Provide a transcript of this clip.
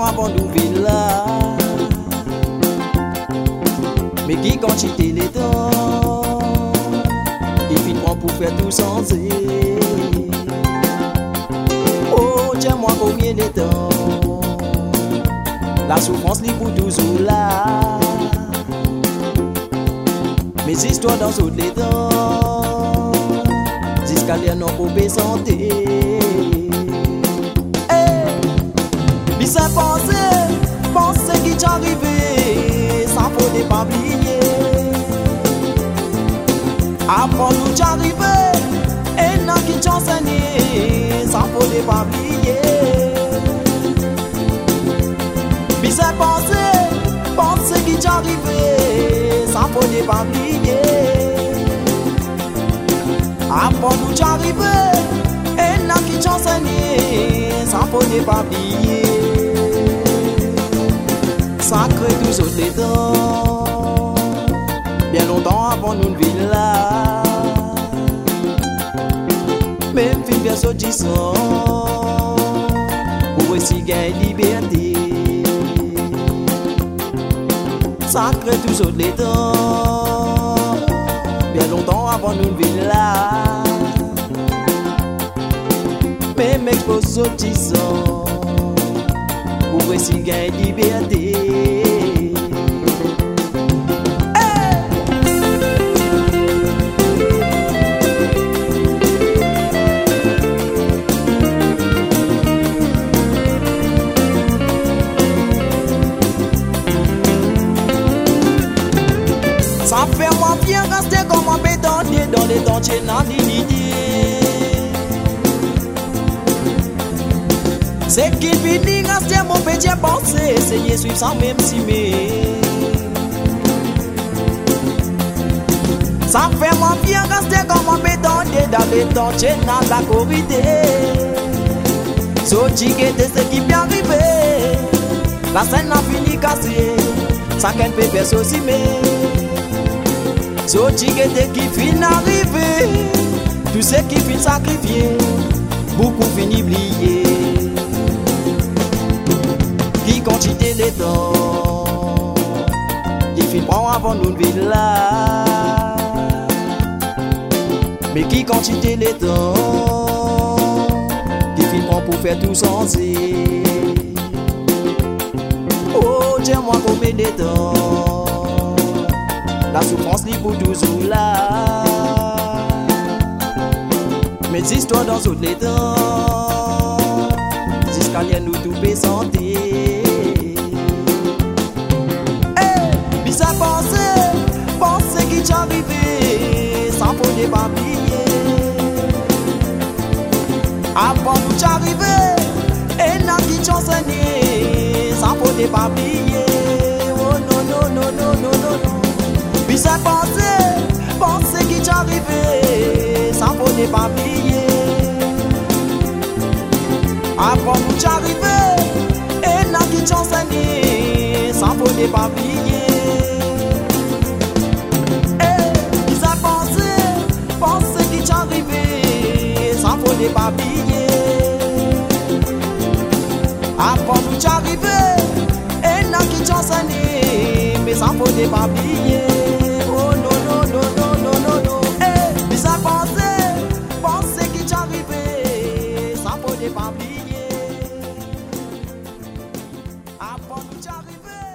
avant nous vivre là. Mais qui quantité les temps, il finit pour faire tout changer. Oh, tiens-moi combien de temps, la souffrance n'est pour toujours là. Mes histoires dans toutes les temps, jusqu'à l'air non pour santé. Puis ça penser qui t'est arrivé, ça faut pas oublier. Avant nous t'est arrivé, et non qui t'est enseigné, ça faut pas oublier. Puis ça penser qui t'est arrivé, ça faut pas oublier. Avant nous t'est arrivé, et non qui t'est enseigné, ça faut pas oublier. Sacré tous autres les temps, bien longtemps avant nous ne vivre là. Même film bien sortissant, pour aussi gagner liberté. Sacré tous autres les temps, bien longtemps avant nous ne vivre là. Même expose sortissant, pour essayer de gagner liberté. Ça fait moi bien rester comme un béton dans les dentiers dans l'unité. C'est qu'il finit rester mon petit pensée, essayer suivre sans même s'aimer. Ça fait moi bien rester comme un béton dans les dentiers dans la corridée. Sorti qui était ce qui m'est arrivé, la scène a fini cassée, ça qu'elle peut faire aussi mais. Sorti qui finit arrivé, tout ce qui finit sacrifié, beaucoup finit oublié. Qui quantité les temps, qui finit prendre avant nous de vivre là. Mais qui quantité les temps, qui finit prendre pour faire tout changer. Oh, tiens-moi combien de temps, la souffrance n'est pour toujours là. Mes histoires dans toutes les temps, jusqu'à l'air nous tout peut santé. Puis ça penser qui t'est arrivé, ça faut pas oublier. Avant nous t'est arrivé, et non qui t'est enseigné, ça faut pas oublier. Oh non, non, non, non, non, non, non. Puis ça penser qui t'est arrivé, ça faut pas oublier. Avant nous t'est arrivé, et non qui t'est enseigné, ça faut pas oublier. Puis ça penser qui t'est arrivé, ça faut pas oublier. Avant nous t'est arrivé, et non qui t'est enseigné, mais ça faut pas oublier. Oh non, non, non, non, non, non, non. Puis ça penser qui t'est arrivé, ça faut pas oublier. Avant nous t'est arrivé.